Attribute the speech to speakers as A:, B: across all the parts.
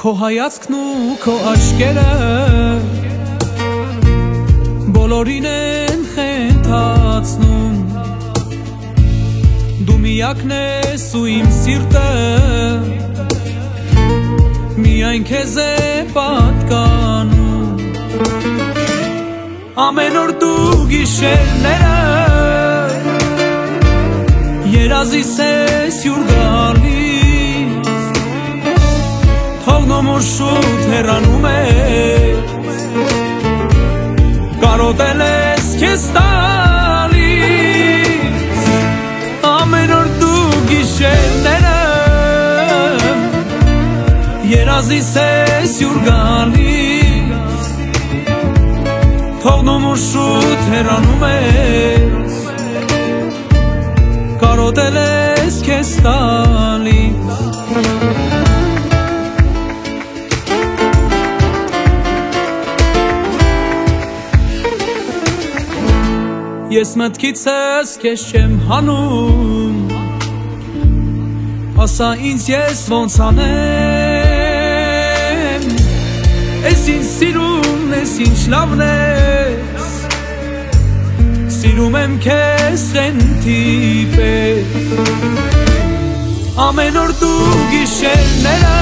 A: Քո հայացքն ու քո աչքերը բոլորին են խենթացնում Դու միակն ես ու իմ սիրտը միայն քեզ է պատկանում Ամեն օր դու գիշերները երազիս ես յուր գալիս Թողնում ու շուտ հեռանում ես Կարոտել ես քեզ տալիս Ամեն օր դու գիշերները երազիս ես յուր գալիս Թողնում ու շուտ հեռանում ես Կարոտել ես քեզ տալիս Ես մտքիցս քեզ չեմ հանում Ասա ինձ ես ոնց անեմ Ես ինձ սիրում ես ինչ լավն ես Սիրում եմ քեզ խենթի պես Ամեն օր դու գիշերները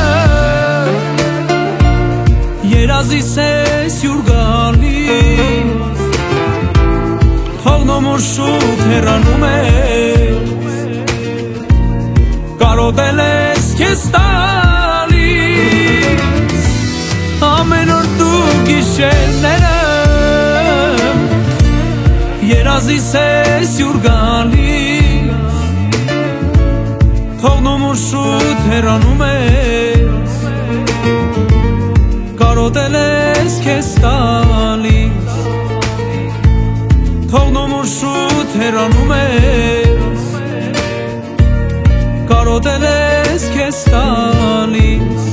A: երազիս ես յուր գալիս Թողնում ու շուտ հեռանում ես Կարոտել ես քեզ տալիս Ամեն օր դու գիշերները երազիս ես յուր գալիս Թողնում ու շուտ հեռանում ես Կարոտել ես քեզ տալիս Թողնում ու շուտ հեռանում ես Կարոտել ես քեզ տալիս